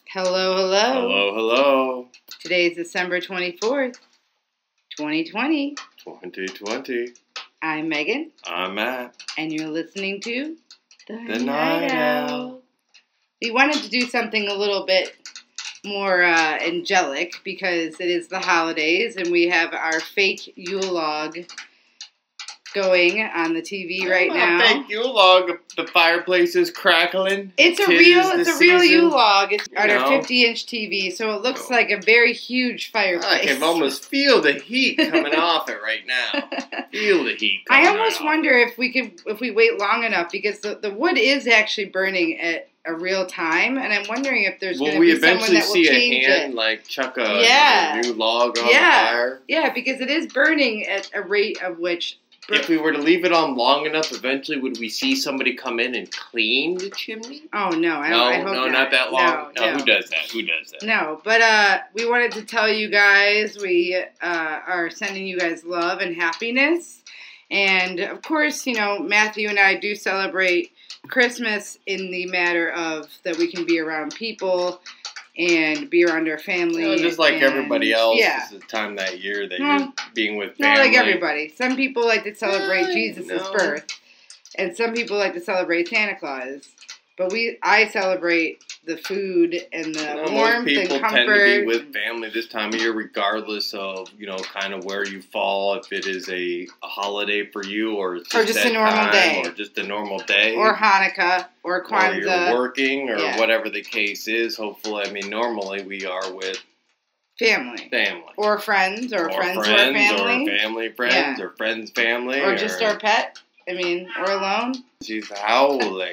Hello, hello. Hello, hello. Today is December 24th, 2020. 2020. I'm Megan. I'm Matt. And you're listening to The Night Owl. We wanted to do something a little bit more angelic because it is the holidays and we have our fake Yule log going on the TV right now. Fake Yule log. The fireplace is crackling. It's a real Yule log. It's on our 50-inch TV, so it looks like a very huge fireplace. I can almost feel the heat coming off it right now. Feel the heat coming I almost wonder if we wait long enough, because the wood is actually burning at a real time, and I'm wondering if there's going to be someone that will change it. Will we eventually see a hand like chuck a new log on the fire? Yeah, because it is burning at a rate of which... If we were to leave it on long enough, eventually would we see somebody come in and clean the chimney? Oh, no. I hope not that long. No. Who does that? No, but we wanted to tell you guys we are sending you guys love and happiness. And, of course, Matthew and I do celebrate Christmas in the matter of that we can be around people and be around our family. Just like everybody else, yeah. It's the time that year that you're being with family. Not like everybody. Some people like to celebrate Jesus' birth, and some people like to celebrate Santa Claus. But I celebrate the food and the warmth and comfort. Most people tend to be with family this time of year, regardless of kind of where you fall. If it is a holiday for you, or just a normal day, or just a normal day, or Hanukkah, or Kwanzaa, or you're working, or whatever the case is. Hopefully, normally we are with family, or friends, or friends who are family, or family friends, or friends family, or just our pet. Or alone. She's howling.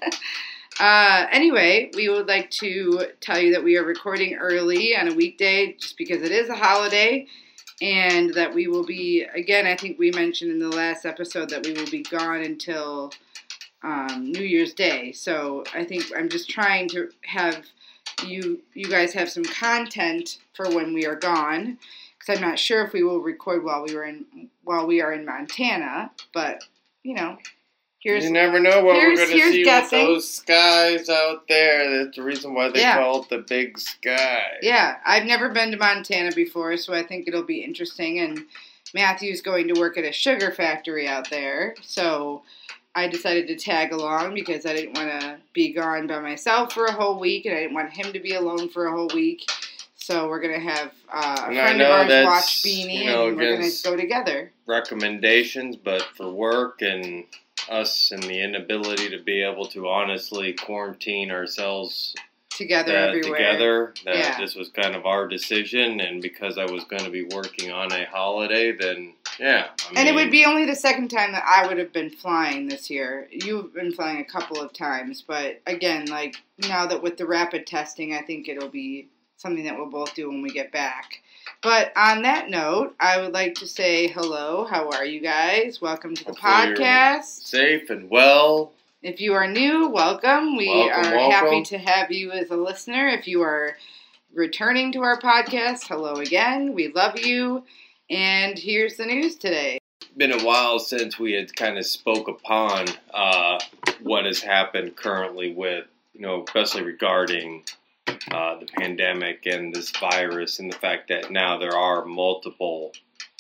Anyway, we would like to tell you that we are recording early on a weekday just because it is a holiday, and that we will be, again, I think we mentioned in the last episode that we will be gone until New Year's Day. So I think I'm just trying to have you guys have some content for when we are gone, because I'm not sure if we will record while we are in Montana, but you never know what we're going to see with those skies out there. That's the reason why they call it the big sky. Yeah, I've never been to Montana before, so I think it'll be interesting. And Matthew's going to work at a sugar factory out there, so I decided to tag along because I didn't want to be gone by myself for a whole week, and I didn't want him to be alone for a whole week. So we're going to have a friend of ours watch Beanie, and we're going to go together. Recommendations, but for work and us and the inability to be able to honestly quarantine ourselves together everywhere. This was kind of our decision, and because I was going to be working on a holiday, then and it would be only the second time that I would have been flying this year. You've been flying a couple of times, but again, now that with the rapid testing, I think it'll be something that we'll both do when we get back. But on that note, I would like to say hello. How are you guys? Welcome to the podcast. Safe and well. If you are new, welcome. We are happy to have you as a listener. If you are returning to our podcast, hello again. We love you. And here's the news today. It's been a while since we had kind of spoke upon what has happened currently with, especially regarding the pandemic and this virus, and the fact that now there are multiple,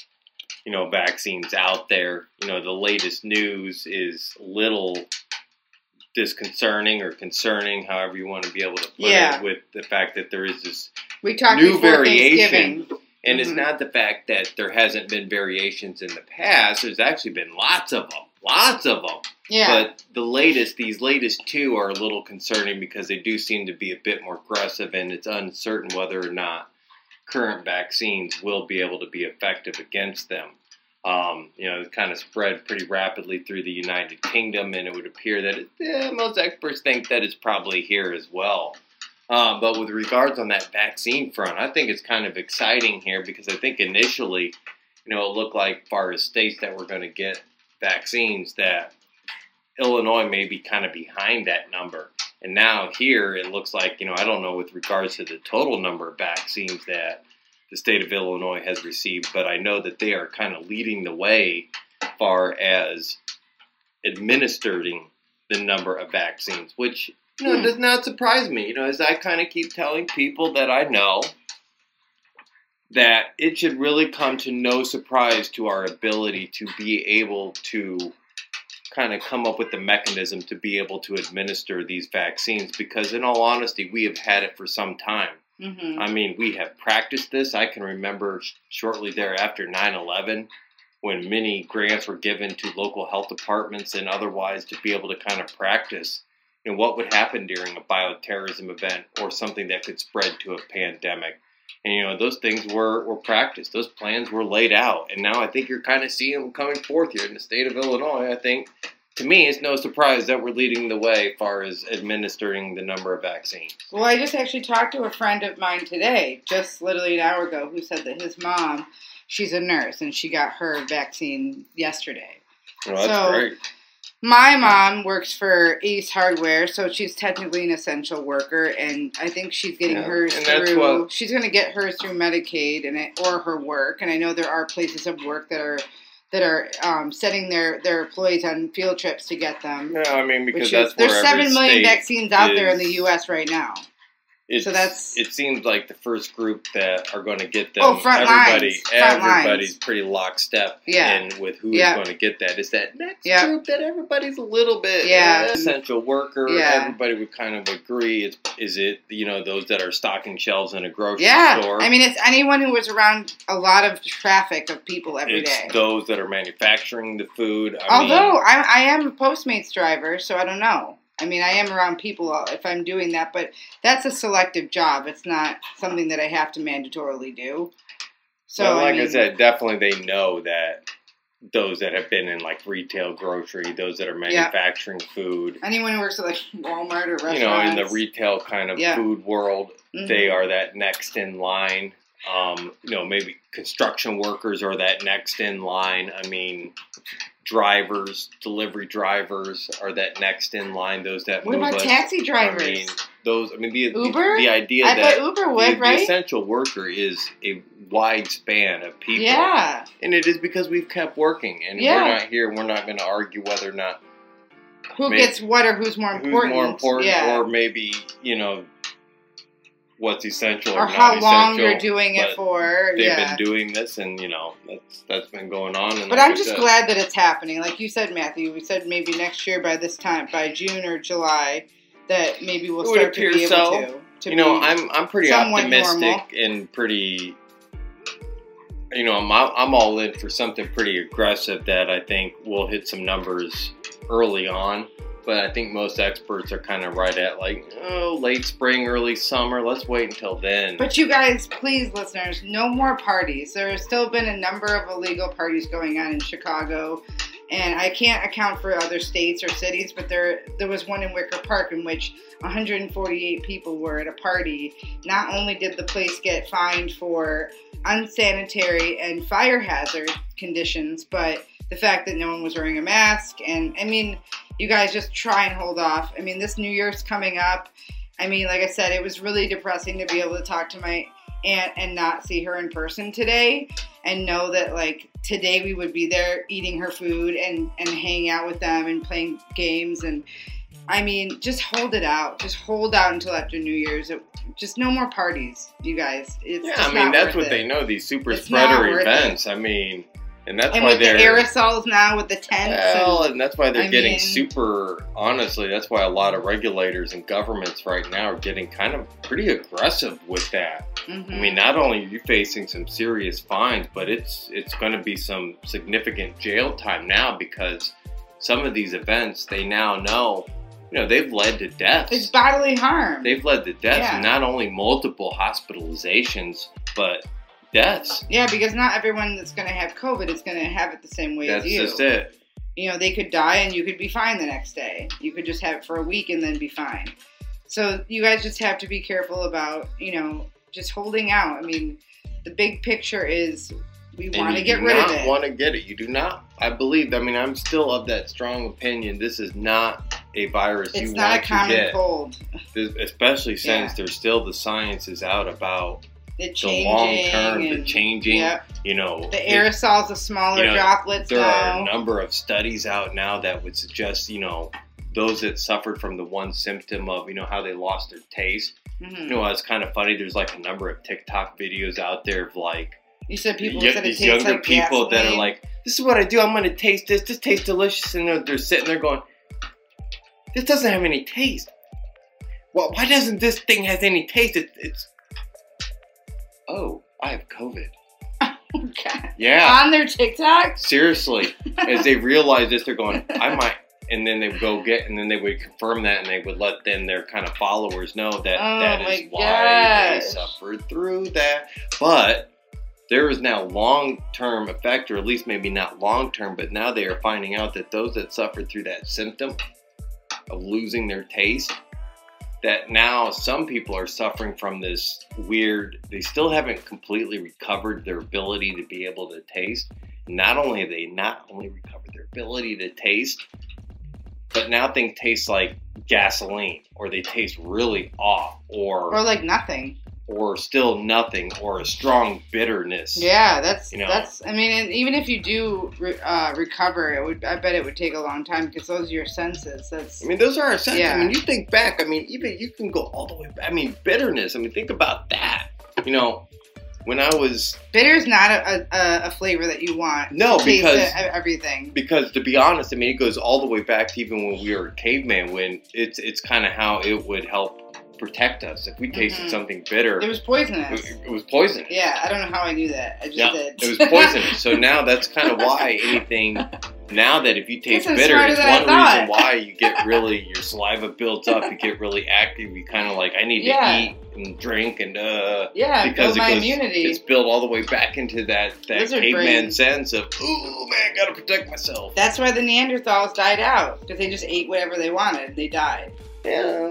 vaccines out there. The latest news is little disconcerting or concerning, however you want to be able to put it, with the fact that there is this new variation. And it's not the fact that there hasn't been variations in the past. There's actually been lots of them. Yeah. But these latest two are a little concerning because they do seem to be a bit more aggressive, and it's uncertain whether or not current vaccines will be able to be effective against them. It kind of spread pretty rapidly through the United Kingdom, and it would appear that most experts think that it's probably here as well. But with regards on that vaccine front, I think it's kind of exciting here because I think initially, it looked like as far as states that were going to get vaccines, that Illinois may be kind of behind that number. And now here it looks like, I don't know with regards to the total number of vaccines that the state of Illinois has received, but I know that they are kind of leading the way as far as administering the number of vaccines, which it does not surprise me. As I kind of keep telling people that I know, that it should really come to no surprise to our ability to be able to kind of come up with the mechanism to be able to administer these vaccines, because in all honesty, we have had it for some time. Mm-hmm. I mean, we have practiced this. I can remember shortly thereafter 9/11 when many grants were given to local health departments and otherwise to be able to kind of practice what would happen during a bioterrorism event or something that could spread to a pandemic. And, those things were practiced. Those plans were laid out. And now I think you're kind of seeing them coming forth here in the state of Illinois. I think, to me, it's no surprise that we're leading the way as far as administering the number of vaccines. Well, I just actually talked to a friend of mine today, just literally an hour ago, who said that his mom, she's a nurse, and she got her vaccine yesterday. Well, that's great. My mom works for Ace Hardware, so she's technically an essential worker, and I think she's getting hers through. She's going to get hers through Medicaid or her work, and I know there are places of work that are sending their employees on field trips to get them. Yeah, I mean, because there's 7 million vaccines out there in the U.S. right now. It seems like the first group that are going to get them. Everybody's pretty lockstep in with who is going to get that. It's that next group that everybody's a little bit essential worker. Yeah. Everybody would kind of agree. Is it those that are stocking shelves in a grocery store? I mean, it's anyone who was around a lot of traffic of people every day. It's those that are manufacturing the food. I am a Postmates driver, so I don't know. I mean, I am around people if I'm doing that, but that's a selective job. It's not something that I have to mandatorily do. So, I said, definitely they know that those that have been in like retail grocery, those that are manufacturing food. Anyone who works at like Walmart or restaurants. In the retail kind of food world, they are that next in line. Maybe construction workers are that next in line. I mean, delivery drivers are that next in line. Those that what about taxi drivers? Uber? The idea that Uber would, right? The essential worker is a wide span of people. Yeah. And it is because we've kept working, and we're not here. We're not going to argue whether or not who gets what or who's more important. Or maybe what's essential or not how long you're doing it for. They've been doing this, and that's been going on. And but I'm just glad that it's happening. Like you said, Matthew, we said maybe next year by this time, by June or July, that maybe we'll start to be able to. I'm pretty optimistic and pretty. I'm all in for something pretty aggressive that I think will hit some numbers early on. But I think most experts are kind of right at late spring, early summer. Let's wait until then. But you guys, please, listeners, no more parties. There has still been a number of illegal parties going on in Chicago. And I can't account for other states or cities, but there was one in Wicker Park in which 148 people were at a party. Not only did the place get fined for unsanitary and fire hazard conditions, but the fact that no one was wearing a mask. And, I mean, you guys just try and hold off. I mean, this New Year's coming up. I mean, like I said, it was really depressing to be able to talk to my aunt and not see her in person today and know that, today we would be there eating her food and hanging out with them and playing games. And, I mean, just hold it out. Just hold out until after New Year's. Just no more parties, you guys. That's what they know, these super spreader events. I mean... And that's why with the aerosols now with the tents. And that's why they're getting super, honestly, that's why a lot of regulators and governments right now are getting kind of pretty aggressive with that. Mm-hmm. I mean, not only are you facing some serious fines, but it's going to be some significant jail time now because some of these events, they now know, they've led to deaths. It's bodily harm. They've led to deaths, and not only multiple hospitalizations, but deaths. Yeah, because not everyone that's going to have COVID is going to have it the same way as you. That's just it. They could die and you could be fine the next day. You could just have it for a week and then be fine. So you guys just have to be careful about, just holding out. I mean, the big picture is we want to get rid of it. You do not want to get it. You do not. I believe, I'm still of that strong opinion. This is not a virus you want to get. It's not a common cold. Especially since there's still the science is out about the long term, the changing, the aerosols of smaller droplets. There are a number of studies out now that would suggest, those that suffered from the one symptom of, how they lost their taste. Mm-hmm. It's kind of funny. There's like a number of TikTok videos out there of like, you said people said these younger like people gasoline. that are like, this is what I do. I'm going to taste this. This tastes delicious. And they're sitting there going, this doesn't have any taste. Well, why doesn't this thing have any taste? It's oh, I have COVID. Okay. Yeah. On their TikTok? Seriously. As they realize this, they're going, I might. And then they would go and then they would confirm that, and they would let their kind of followers know that that is why they suffered through that. But there is now long-term effect, or at least maybe not long-term, but now they are finding out that those that suffered through that symptom of losing their taste, that now some people are suffering from this weird, they still haven't completely recovered their ability to be able to taste. Not only have they not only recovered their ability to taste, but now things taste like gasoline, or they taste really off, or like nothing, or still nothing, or a strong bitterness. Yeah, that's. I mean, and even if you do recover, I bet it would take a long time because those are your senses. Those are our senses. Yeah. I mean, you think back. I mean, even you can go all the way back. I mean, bitterness. I mean, think about that. When I was... Bitter is not a flavor that you want. No, because... everything. Because, to be honest, I mean, it goes all the way back to even when we were cavemen, when it's kind of how it would help protect us. If we tasted something bitter... It was poisonous. It was poisonous. Yeah, I don't know how I knew that. I just did. It was poisonous. So now that's kind of why anything... Now that if you taste bitter, it's one reason why you get really... Your saliva builds up, you get really active, you kind of like, I need to eat and drink and because my immunity. It's built all the way back into that caveman sense of, ooh man, gotta protect myself. That's why the Neanderthals died out, because they just ate whatever they wanted. They died. Yeah.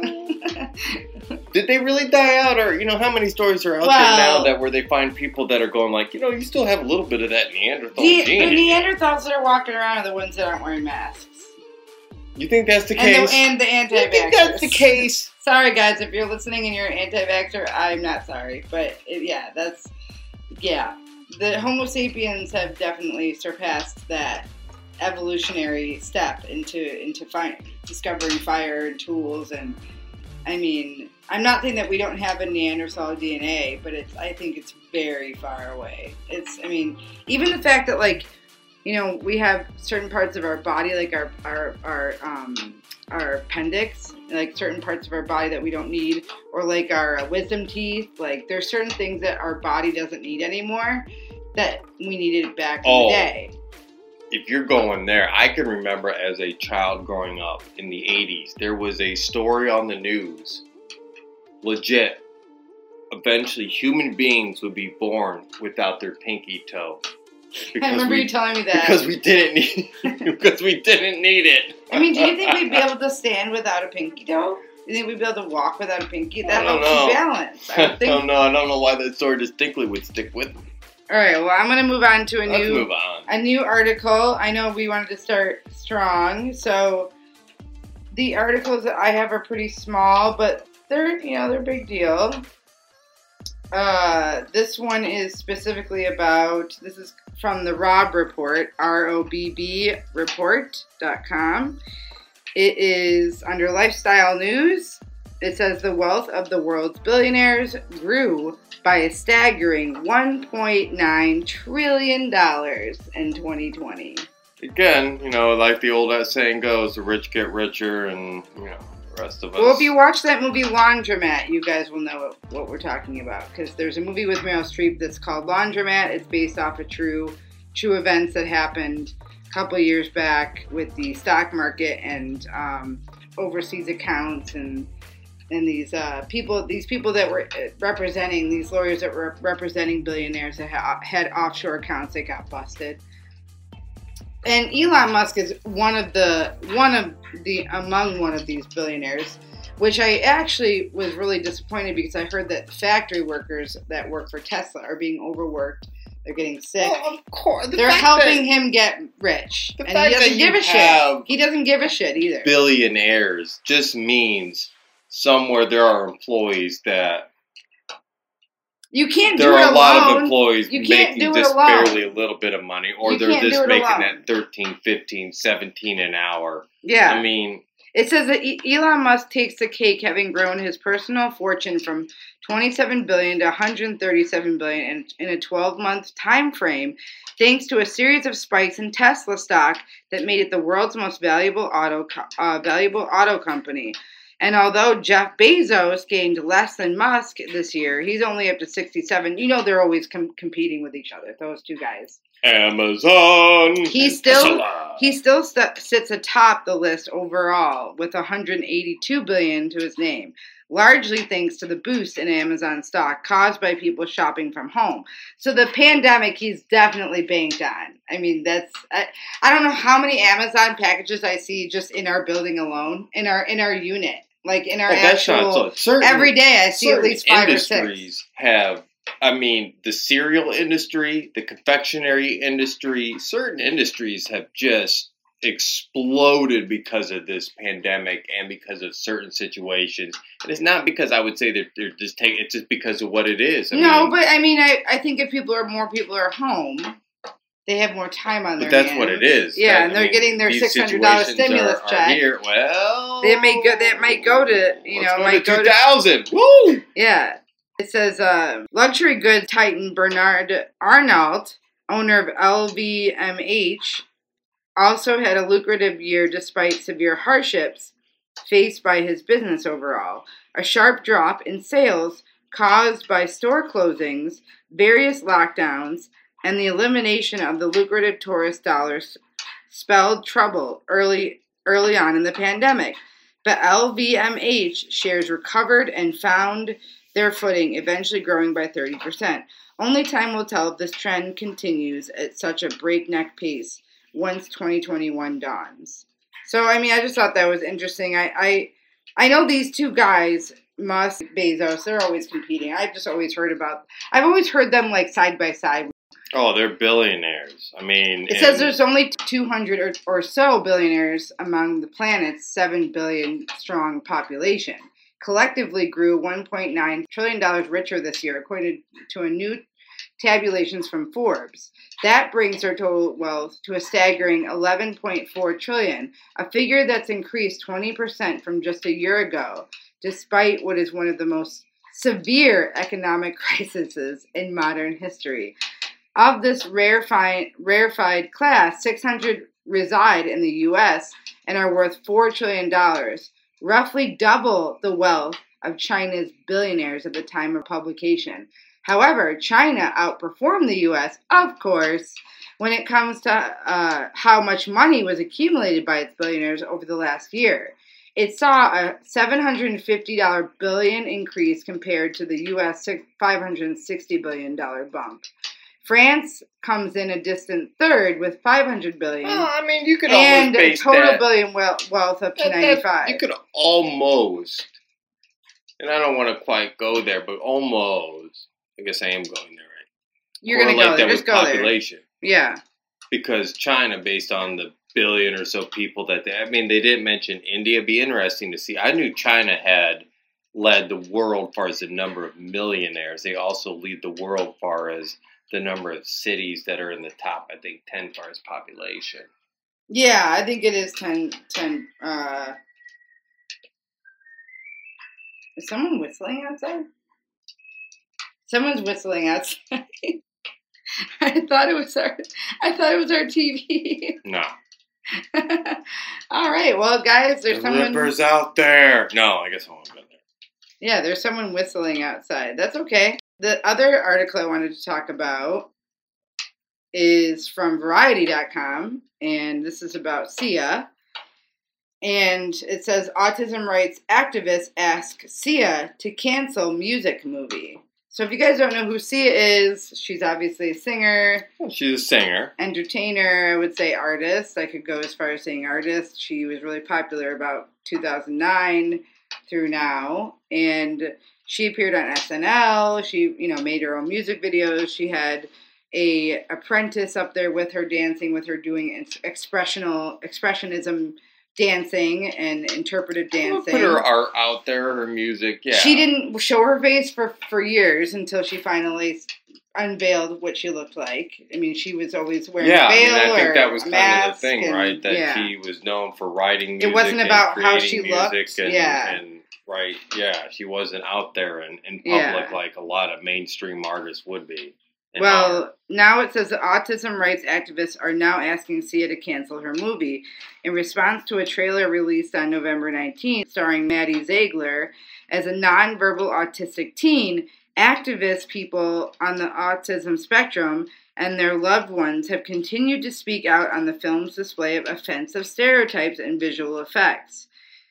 Did they really die out, or how many stories are out there now that where they find people that are going like, you still have a little bit of that Neanderthal gene. The Neanderthals that are walking around are the ones that aren't wearing masks. You think that's the case? And the anti-vaxxers. You think that's the case? Sorry, guys, if you're listening and you're an anti-vaxxer, I'm not sorry. But, the Homo sapiens have definitely surpassed that evolutionary step into discovering fire and tools. And, I mean, I'm not saying that we don't have a Neanderthal DNA, but I think it's very far away. Even the fact that, we have certain parts of our body, like our appendix, like certain parts of our body that we don't need, or like our wisdom teeth. Like there's certain things that our body doesn't need anymore that we needed back in the day. If you're going there, I can remember as a child growing up in the 80s, there was a story on the news, legit. Eventually, human beings would be born without their pinky toe. I remember you telling me that. Because we didn't need it. I mean, do you think we'd be able to stand without a pinky toe? Do you think we'd be able to walk without a pinky? That helps you balance. I don't know. I don't know why that story distinctly would stick with me. All right, well, I'm going to move on to a new article. I know we wanted to start strong, so the articles that I have are pretty small, but they're a big deal. This one is specifically about, this is from the Robb Report, ROBB report.com. It is under lifestyle news. It says the wealth of the world's billionaires grew by a staggering $1.9 trillion in 2020. Again, like the old saying goes, the rich get richer and, the rest of us. Well, if you watch that movie Laundromat, you guys will know what we're talking about. Because there's a movie with Meryl Streep that's called Laundromat. It's based off of true events that happened a couple years back with the stock market and overseas accounts and these people that were representing, these lawyers that were representing billionaires that had offshore accounts that got busted. And Elon Musk is one of these billionaires, which I actually was really disappointed because I heard that factory workers that work for Tesla are being overworked. They're getting sick. Well, of course. They're helping him get rich. And he doesn't give a shit. He doesn't give a shit either. Billionaires just means somewhere there are employees that... You can't do it alone. There are a lot of employees making just alone. barely a little bit of money, or they're just making that 13, 15, 17 an hour. Yeah. I mean... It says that Elon Musk takes the cake, having grown his personal fortune from $27 billion to $137 billion in a 12-month time frame, thanks to a series of spikes in Tesla stock that made it the world's most valuable auto company. And although Jeff Bezos gained less than Musk this year, he's only up to 67. You know they're always competing with each other, those two guys. Amazon. He still sits atop the list overall with $182 billion to his name, largely thanks to the boost in Amazon stock caused by people shopping from home. So the pandemic, he's definitely banked on. I mean, I don't know how many Amazon packages I see just in our building alone, in our unit, like in our actual. Every day I see at least 5 or 6. Industries have. I mean, the cereal industry, the confectionery industry, certain industries have just exploded because of this pandemic and because of certain situations. And it's not because I would say that they're just taking, it's just because of what it is. I think if more people are home, they have more time on their hands. That's what it is. Yeah, and they're getting their $600 stimulus check. Here. Well, they might go to, might go to 2000. Woo! Yeah. It says luxury goods titan Bernard Arnault, owner of LVMH, also had a lucrative year despite severe hardships faced by his business overall. A sharp drop in sales caused by store closings, various lockdowns, and the elimination of the lucrative tourist dollars spelled trouble early on in the pandemic. But LVMH shares recovered and found their footing, eventually growing by 30%. Only time will tell if this trend continues at such a breakneck pace once 2021 dawns. So, I mean, I just thought that was interesting. I know these two guys, Musk, Bezos, they're always competing. I've always heard them like side by side. Oh, they're billionaires. I mean, it says there's only 200 or so billionaires among the planet's 7 billion strong population. Collectively grew $1.9 trillion richer this year, according to a new tabulations from Forbes. That brings their total wealth to a staggering $11.4 trillion, a figure that's increased 20% from just a year ago, despite what is one of the most severe economic crises in modern history. Of this rarefied class, 600 reside in the U.S. and are worth $4 trillion, roughly double the wealth of China's billionaires at the time of publication. However, China outperformed the U.S., of course, when it comes to how much money was accumulated by its billionaires over the last year. It saw a $750 billion increase compared to the U.S. $560 billion bump. France comes in a distant third with $500 billion. Well, I mean, you could almost base and a total billion wealth up to 95. You could almost, and I don't want to quite go there, but almost. I guess I am going there, right? You're going to go there. Just go population. There. Yeah. Because China, based on the billion or so people that they didn't mention India. It'd be interesting to see. I knew China had led the world as far as the number of millionaires. They also lead the world as far as the number of cities that are in the top, I think, 10 as far as population. Yeah, I think it is 10. Is someone whistling outside? Someone's whistling outside. I thought it was our TV. No. All right, well, guys, there's someone. Rippers out there. No, I guess I won't go there. Yeah, there's someone whistling outside. That's okay. The other article I wanted to talk about is from Variety.com, and this is about Sia. And it says, autism rights activists ask Sia to cancel music movie. So if you guys don't know who Sia is, she's obviously a singer. She's a singer. Entertainer, I would say artist. I could go as far as saying artist. She was really popular about 2009 through now. And she appeared on SNL. She, made her own music videos. She had a apprentice up there with her dancing, with her doing expressionism dancing and interpretive dancing. Put her art out there, her music, yeah. She didn't show her face for years until she finally unveiled what she looked like. I mean, she was always wearing a I veil think that was or a kind of the mask thing, and, right? That she was known for writing music. It wasn't about and how she music looked. and right, she wasn't out there in public like a lot of mainstream artists would be. Well, now it says that autism rights activists are now asking Sia to cancel her movie. In response to a trailer released on November 19th, starring Maddie Ziegler as a nonverbal autistic teen, activist people on the autism spectrum and their loved ones have continued to speak out on the film's display of offensive stereotypes and visual effects.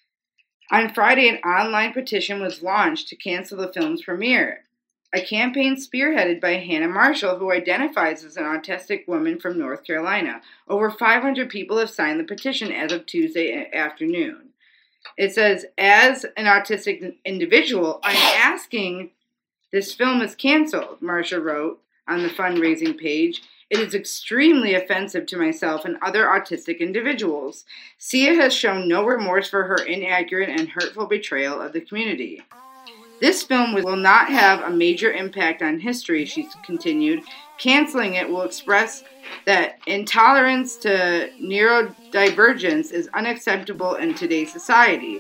On Friday, an online petition was launched to cancel the film's premiere. A campaign spearheaded by Hannah Marshall, who identifies as an autistic woman from North Carolina. Over 500 people have signed the petition as of Tuesday afternoon. It says, as an autistic individual, I'm asking this film is canceled, Marshall wrote on the fundraising page. It is extremely offensive to myself and other autistic individuals. Sia has shown no remorse for her inaccurate and hurtful betrayal of the community. This film will not have a major impact on history, she continued. Canceling it will express that intolerance to neurodivergence is unacceptable in today's society.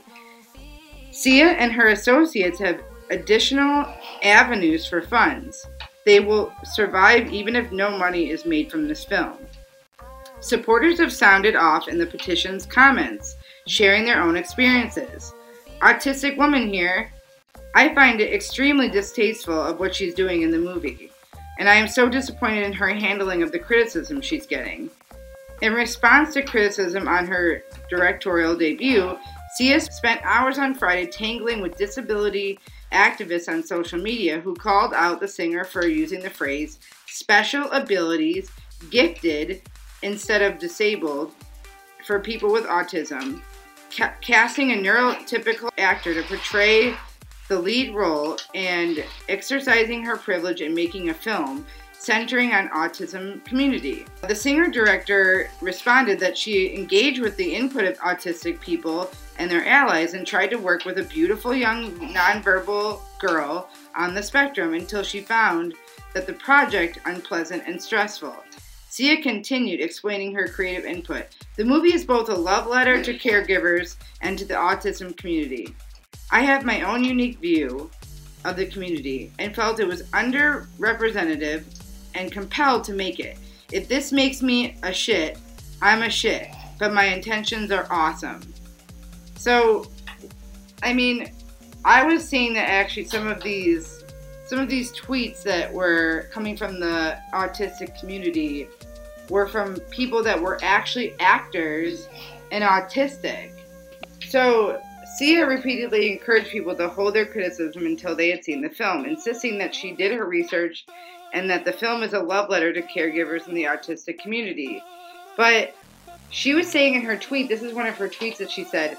Sia and her associates have additional avenues for funds. They will survive even if no money is made from this film. Supporters have sounded off in the petition's comments, sharing their own experiences. Autistic woman here. I find it extremely distasteful of what she's doing in the movie, and I am so disappointed in her handling of the criticism she's getting. In response to criticism on her directorial debut, Sia spent hours on Friday tangling with disability activists on social media who called out the singer for using the phrase special abilities, gifted instead of disabled, for people with autism, casting a neurotypical actor to portray the lead role and exercising her privilege in making a film centering on autism community. The singer-director responded that she engaged with the input of autistic people and their allies and tried to work with a beautiful young nonverbal girl on the spectrum until she found that the project unpleasant and stressful. Sia continued explaining her creative input. The movie is both a love letter to caregivers and to the autism community. I have my own unique view of the community and felt it was underrepresented and compelled to make it. If this makes me a shit, I'm a shit, but my intentions are awesome. So, I mean, I was seeing that actually some of these tweets that were coming from the autistic community were from people that were actually actors and autistic. So, Sia repeatedly encouraged people to hold their criticism until they had seen the film, insisting that she did her research and that the film is a love letter to caregivers in the autistic community. But she was saying in her tweet, this is one of her tweets that she said,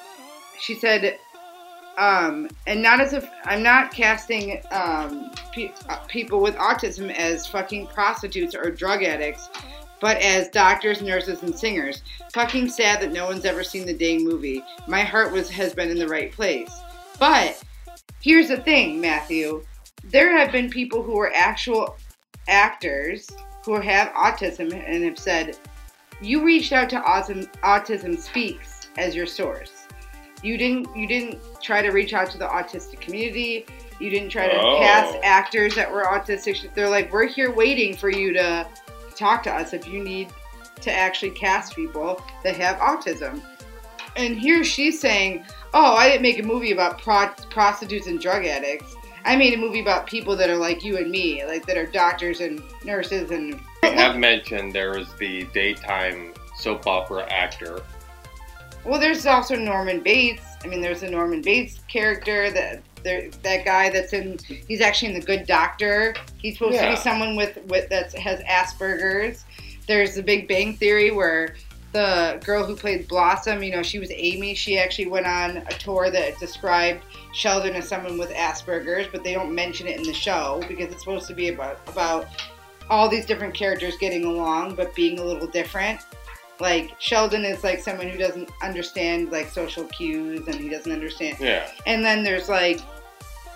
and not as if I'm not casting people with autism as fucking prostitutes or drug addicts, but as doctors, nurses, and singers. Fucking sad that no one's ever seen the dang movie. My heart has been in the right place. But here's the thing, Matthew. There have been people who are actual actors who have autism and have said, you reached out to Autism Speaks as your source. You didn't try to reach out to the autistic community. You didn't try to cast actors that were autistic. They're like, we're here waiting for you to talk to us if you need to actually cast people that have autism. And here she's saying, oh, I didn't make a movie about prostitutes and drug addicts. I made a movie about people that are like you and me, like that are doctors and nurses. And we have mentioned there was the daytime soap opera actor. Well, there's also Norman Bates. I mean, there's a Norman Bates character that guy he's actually in The Good Doctor. He's supposed to be someone with that has Asperger's. There's The Big Bang Theory where the girl who played Blossom, she was Amy. She actually went on a tour that described Sheldon as someone with Asperger's, but they don't mention it in the show because it's supposed to be about all these different characters getting along but being a little different. Like, Sheldon is, like, someone who doesn't understand, like, social cues, and he doesn't understand. Yeah. And then there's, like,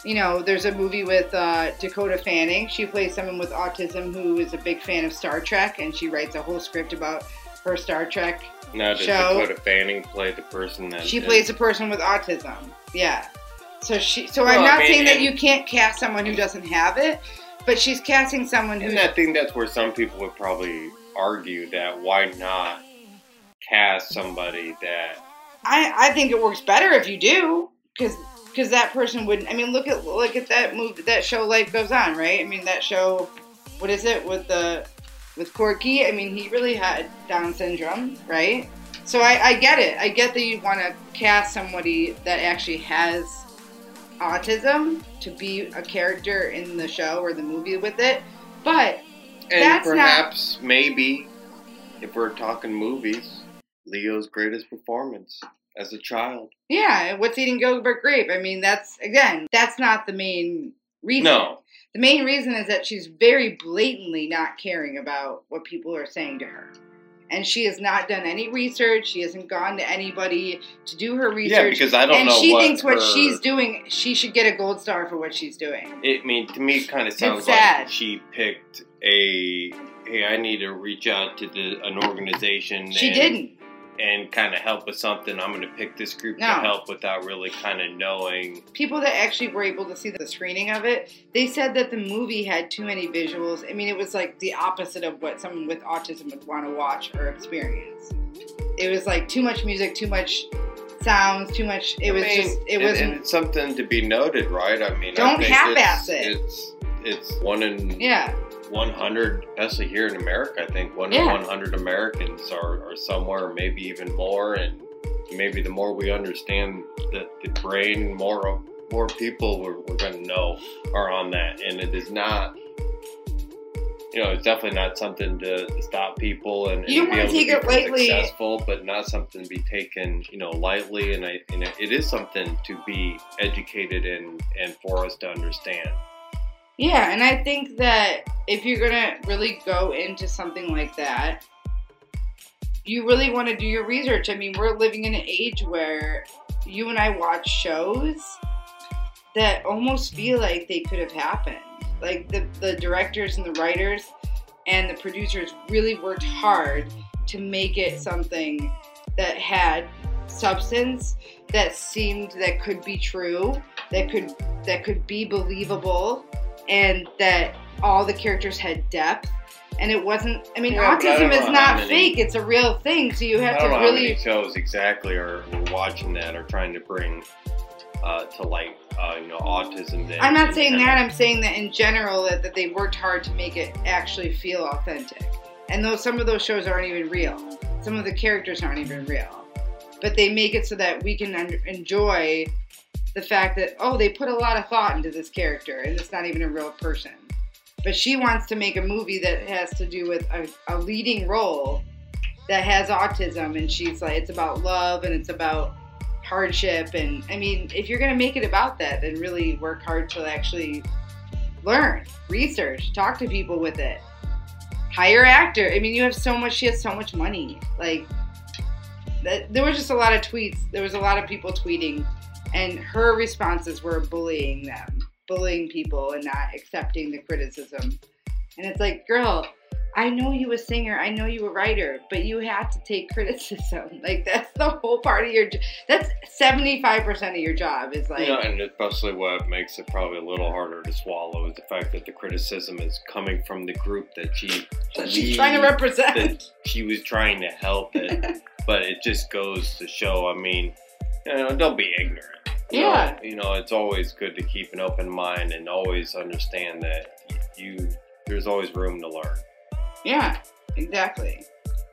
You know, there's a movie with Dakota Fanning. She plays someone with autism who is a big fan of Star Trek, and she writes a whole script about her Star Trek now, does show. Dakota Fanning play the person that... She plays a person with autism. Yeah. So I'm not saying that you can't cast someone who doesn't have it, but she's casting someone who... And I think that's where some people would probably argue that why not cast somebody that... I think it works better if you do, because that person wouldn't... I mean, look at that movie, that show Life Goes On, right? I mean, that show, what is it, with Corky? I mean, he really had Down syndrome, right? So I get it. I get that you want to cast somebody that actually has autism to be a character in the show or the movie with it, but and perhaps maybe if we're talking movies, Leo's greatest performance as a child. Yeah, What's Eating Gilbert Grape? I mean, that's not the main reason. No. The main reason is that she's very blatantly not caring about what people are saying to her. And she has not done any research. She hasn't gone to anybody to do her research. Yeah, because I don't know what... And she thinks what she's doing, she should get a gold star for what she's doing. I mean, to me, it kind of sounds like she picked hey, I need to reach out to an organization. She didn't. And kind of help with something. I'm going to pick this group to help without really kind of knowing. People that actually were able to see the screening of it, they said that the movie had too many visuals. I mean, it was like the opposite of what someone with autism would want to watch or experience. It was like too much music, too much sounds, too much. It wasn't. And it's something to be noted, right? I mean, don't half-ass it. It's 1 in 100, especially here in America. I think 1 in 100 Americans are somewhere, maybe even more. And maybe the more we understand the brain, more people we're going to know are on that. And it is not, it's definitely not something to stop people and you be able to take it lightly. Successful, but not something to be taken, lightly. And it is something to be educated in and for us to understand. Yeah, and I think that if you're going to really go into something like that, you really want to do your research. I mean, we're living in an age where you and I watch shows that almost feel like they could have happened. Like the directors and the writers and the producers really worked hard to make it something that had substance, that could be true, that could be believable. And that all the characters had depth, and it wasn't. I mean, autism is not fake; it's a real thing. So you have to really. How many shows exactly are watching that or trying to bring to light, autism? I'm not saying that. I'm saying that in general that they worked hard to make it actually feel authentic. And some of those shows aren't even real. Some of the characters aren't even real, but they make it so that we can enjoy the fact that, they put a lot of thought into this character, and it's not even a real person. But she wants to make a movie that has to do with a leading role that has autism, and she's like, it's about love, and it's about hardship, and, I mean, if you're going to make it about that, then really work hard to actually learn, research, talk to people with it. Hire actor. I mean, she has so much money. Like, there was just a lot of tweets. There was a lot of people tweeting. And her responses were bullying people and not accepting the criticism. And it's like, girl, I know you a singer, I know you a writer, but you have to take criticism. Like, that's the whole part of that's 75% of your job is like... and especially what makes it probably a little harder to swallow is the fact that the criticism is coming from the group that she's trying to represent. That she was trying to help it. But it just goes to show, I mean, don't be ignorant. It's always good to keep an open mind and always understand that there's always room to learn. Yeah, exactly.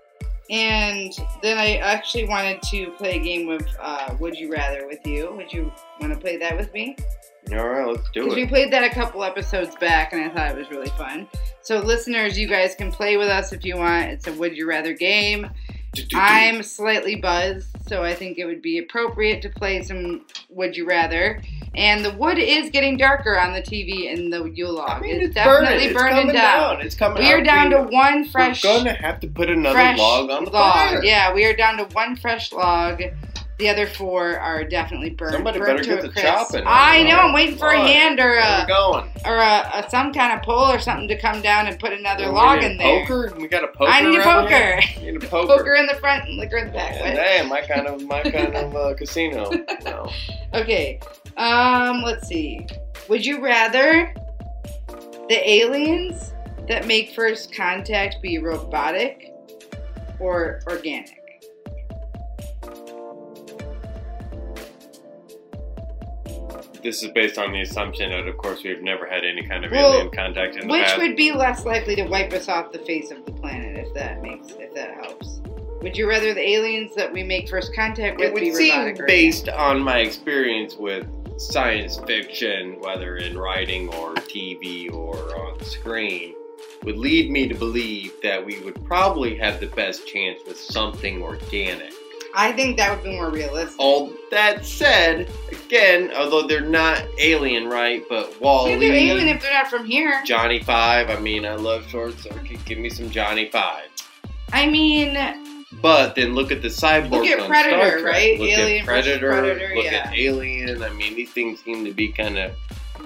And then I actually wanted to play a game of Would You Rather with you. Would you want to play that with me? All right, let's do it. Because we played that a couple episodes back, and I thought it was really fun. So listeners, you guys can play with us if you want. It's a Would You Rather game. I'm slightly buzzed, so I think it would be appropriate to play some Would You Rather. And the wood is getting darker on the TV in the Yule log. I mean, it's definitely burning down. It's coming we are down to one fresh... We're going to have to put another log on the fire. Yeah, we are down to one fresh log. The other 4 are definitely burnt. Somebody burnt better to get a the crisp. chopping. I know. I'm waiting for a hand or Where we going? a some kind of pole or something to come down and put another log in there. Poker? We got a poker. I need a around poker. here? You need a poker. Poker in the front and liquor in the back. Yeah, hey, my kind of casino. No. Okay. Let's see. Would you rather the aliens that make first contact be robotic or organic? This is based on the assumption that, of course, we've never had any kind of alien contact in the past. Which would be less likely to wipe us off the face of the planet, if that helps? Would you rather the aliens that we make first contact with be robotic? It would seem, based on my experience with science fiction, whether in writing or TV or on the screen, would lead me to believe that we would probably have the best chance with something organic. I think that would be more realistic. All that said, again, although they're not alien, right? But Wall-E, they're alien if they're not from here. Johnny Five. I mean, I love shorts, so give me some Johnny Five. I mean, but then look at the cyborgs. Look at on Predator, Star Trek. right? Look Alien at Predator. Predator, Look yeah. at Alien. I mean, these things seem to be kind of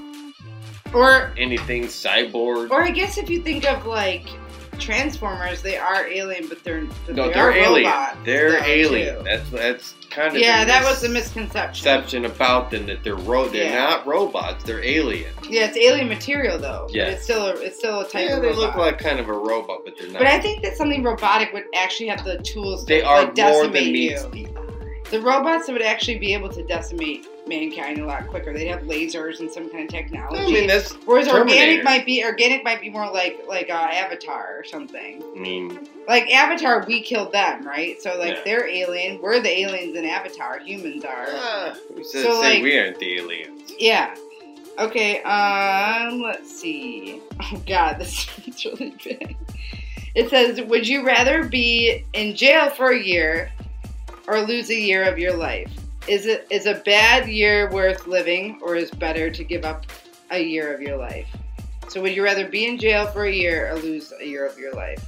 or anything cyborg. Or I guess if you think of like Transformers, they are alien, but they're alien. Robots, they're though, alien. too. That's kind of that was the misconception. About them that they're not robots. They're aliens. Yeah, it's alien material though. Yeah, it's still a type of robot. they look like kind of a robot, but they're not. But I think that something robotic would actually have the tools to decimate more than you. The robots would actually be able to decimate mankind a lot quicker. They'd have lasers and some kind of technology. I mean, that's whereas Terminator. organic might be more like Avatar or something. I mean, like Avatar, we killed them, right? So they're alien. We're the aliens in Avatar. Humans are. We aren't the aliens. Yeah. Okay. Let's see. Oh God, this is really big. It says, "Would you rather be in jail for a year or lose a year of your life? Is a bad year worth living, or is better to give up a year of your life?" So would you rather be in jail for a year or lose a year of your life?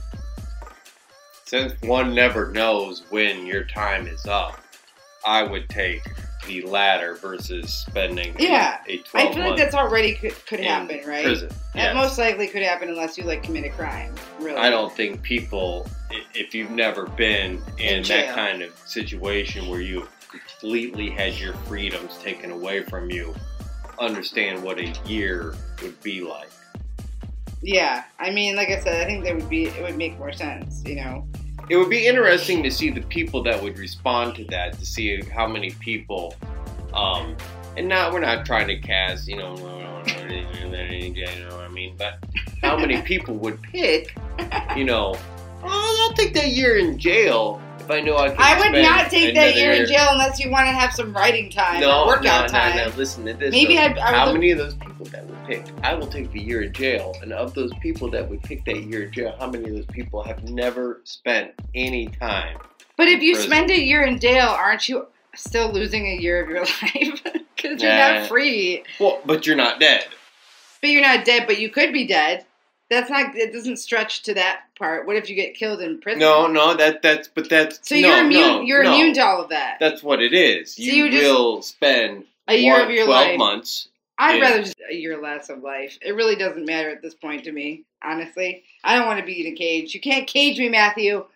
Since one never knows when your time is up, I would take the latter versus spending a 12-month I feel like that's already could happen, right? Prison. That most likely could happen unless you commit a crime. Really, I don't think people, if you've never been in that kind of situation where you completely had your freedoms taken away from you, understand what a year would be like. Yeah, I mean, like I said, I think it would make more sense, you know. It would be interesting to see the people that would respond to that, to see how many people, and we're not trying to cast, you know what I mean, but how many people would pick, I'll take that year in jail if I know I can. I would not take that year in jail unless you want to have some writing time or workout time. No, listen to this. Maybe how many of those people that would pick? I will take the year in jail, and of those people that would pick that year in jail, how many of those people have never spent any time? But if you spend a year in jail, aren't you still losing a year of your life? Because you're not free. Well, but you're not dead. But you're not dead, but you could be dead. It doesn't stretch to that part. What if you get killed in prison? No, that's. So you're immune. You're immune to all of that. That's what it is. So you will spend a year of your 12 life. months. I'd rather just a year less of life. It really doesn't matter at this point to me, honestly. I don't want to be in a cage. You can't cage me, Matthew.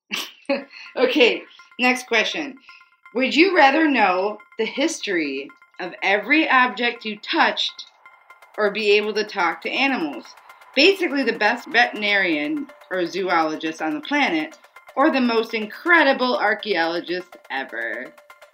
Okay, next question. Would you rather know the history of every object you touched or be able to talk to animals? Basically the best veterinarian or zoologist on the planet, or the most incredible archaeologist ever.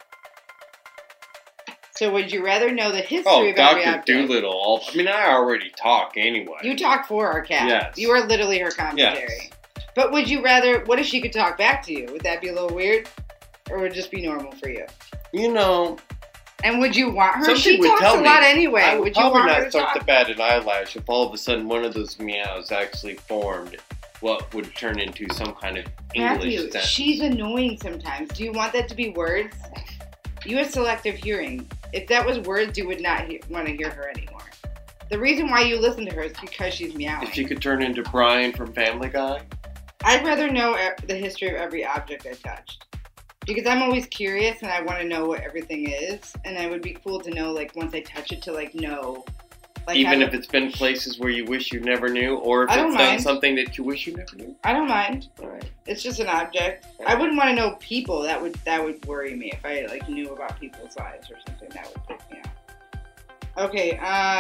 So would you rather know the history of every object? Dr. Dolittle. I mean, I already talk anyway. You talk for our cat. Yes. You are literally her commentary. Yes. But would you rather, what if she could talk back to you? Would that be a little weird? Or would it just be normal for you? And would you want her? She talks a lot anyway. I would you want her not to start talk? to bat an eyelash if all of a sudden one of those meows actually formed what would turn into some kind of English Matthew, sentence. She's annoying sometimes. Do you want that to be words? You have selective hearing. If that was words, you would not want to hear her anymore. The reason why you listen to her is because she's meowing. If she could turn into Brian from Family Guy? I'd rather know the history of every object I touched. Because I'm always curious and I want to know what everything is. And it would be cool to know, like, once I touch it, to, like, know. Like, even if it's been places where you wish you never knew, or if it's done something that you wish you never knew? I don't mind. All right. It's just an object. I wouldn't want to know people. That would worry me if I, like, knew about people's lives or something. That would freak me out. Okay,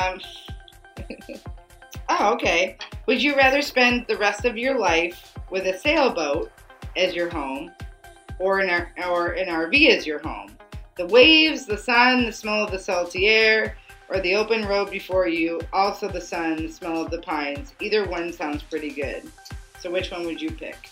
oh, okay. Would you rather spend the rest of your life with a sailboat as your home, or an RV as your home? The waves, the sun, the smell of the salty air, or the open road before you, also the sun, the smell of the pines. Either one sounds pretty good. So which one would you pick?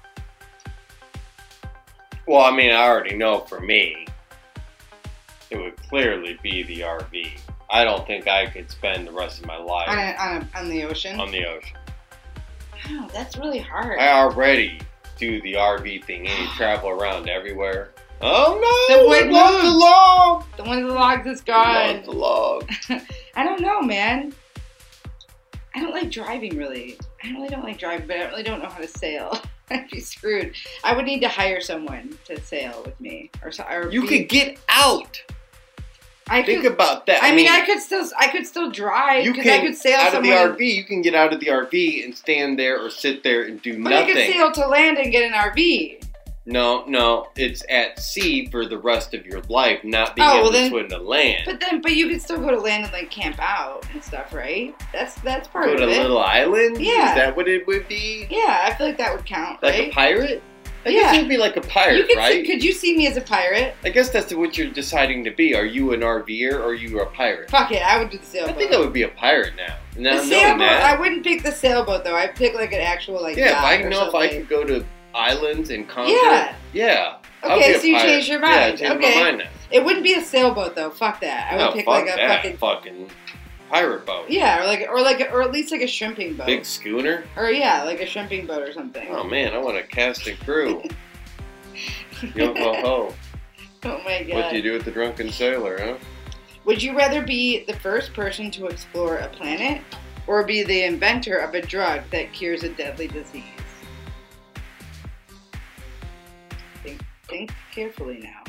Well, I mean, I already know for me, it would clearly be the RV. I don't think I could spend the rest of my life on the ocean. On the ocean. Wow, that's really hard. I already do the RV thing and travel around everywhere. Oh no! The wood lost the log. The one of the logs is gone. Lost the log. I don't know, man. I don't like driving, really. I really don't like driving, but I really don't know how to sail. I'd be screwed. I would need to hire someone to sail with me, or you could get out. Think about that. I mean, I could still drive because I could sail out somewhere. Of the RV. You can get out of the RV and stand there or sit there and do nothing. But you could sail to land and get an RV. No, it's at sea for the rest of your life, not being able to swim to land. But you could still go to land and like camp out and stuff, right? That's part of it. Go to a little island? Yeah. Is that what it would be? Yeah, I feel like that would count, like right? A pirate? I guess it would be like a pirate, right? Could you see me as a pirate? I guess that's what you're deciding to be. Are you an RVer or are you a pirate? Fuck it, I would do the sailboat. I think I would be a pirate now. The sailboat, I wouldn't pick the sailboat though. I'd pick like an actual like yacht if I could go to islands and conquer. Yeah. Okay, so you changed your mind. Yeah, I changed my mind now. It wouldn't be a sailboat though. Fuck that. I would pick like a fucking pirate boat. Yeah, or at least like a shrimping boat. Big schooner? Or like a shrimping boat or something. Oh man, I want a cast and crew. Yo ho ho. Oh my god. What do you do with the drunken sailor, huh? Would you rather be the first person to explore a planet or be the inventor of a drug that cures a deadly disease? Think carefully now.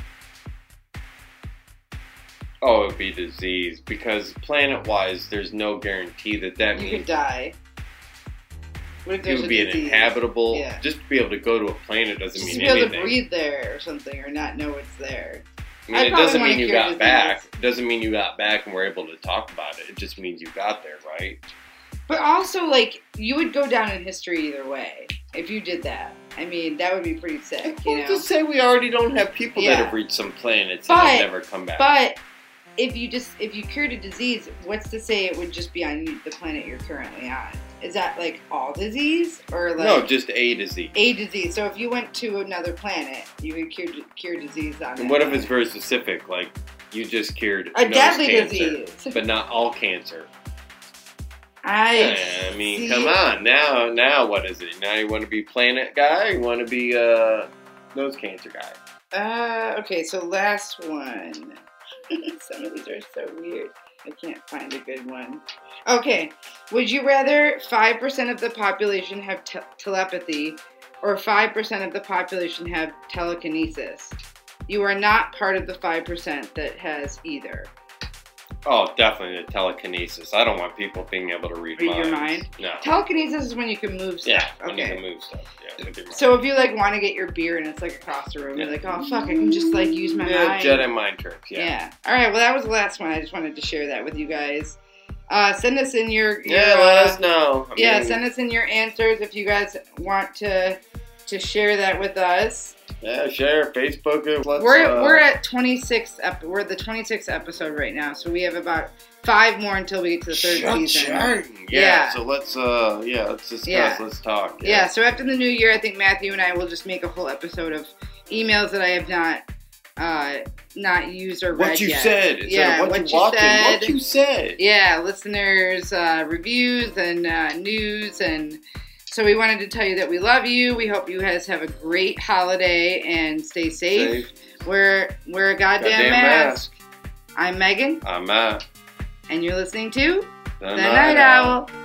Oh, it would be disease, because planet-wise, there's no guarantee that means... You could die. What if it would be an inhabitable... Yeah. Just to be able to go to a planet doesn't mean anything. Just be able to breathe there or something, or not know it's there. I mean, it doesn't mean you got back. It doesn't mean you got back and were able to talk about it. It just means you got there, right? But also, like, you would go down in history either way if you did that. I mean, that would be pretty sick, you know? Just say we already don't have people that have reached some planets and have never come back. But if you cured a disease, what's to say it would just be on the planet you're currently on? Is that like all disease or like no, just a disease? A disease. So if you went to another planet, you could cure disease on. And what if it's very specific? Like you just cured a deadly disease, but not all cancer. I mean, come on. Now what is it? Now you want to be planet guy? You want to be nose cancer guy? Okay. So last one. Some of these are so weird. I can't find a good one. Okay. Would you rather 5% of the population have telepathy or 5% of the population have telekinesis? You are not part of the 5% that has either. Oh, definitely the telekinesis. I don't want people being able to read your mind. No. Telekinesis is when you can move stuff. Yeah, when you can move stuff. Yeah, with your mind. So if you like want to get your beer and it's like across the room, you're like, oh fuck, I can just like use my mind. Jedi mind tricks. Yeah. All right. Well, that was the last one. I just wanted to share that with you guys. Send us in your let us know. Send us in your answers if you guys want to share that with us. Yeah, share Facebook. We're at 26. We're at the 26th episode right now, so we have about 5 more until we get to the third season. Yeah. So let's discuss. Yeah. Let's talk. Yeah. So after the new year, I think Matthew and I will just make a whole episode of emails that I have not used or read yet. What you said. What you said. Yeah, listeners' reviews and news and. So we wanted to tell you that we love you. We hope you guys have a great holiday and stay safe. Wear a goddamn mask. I'm Megan. I'm Matt. And you're listening to The Night Owl.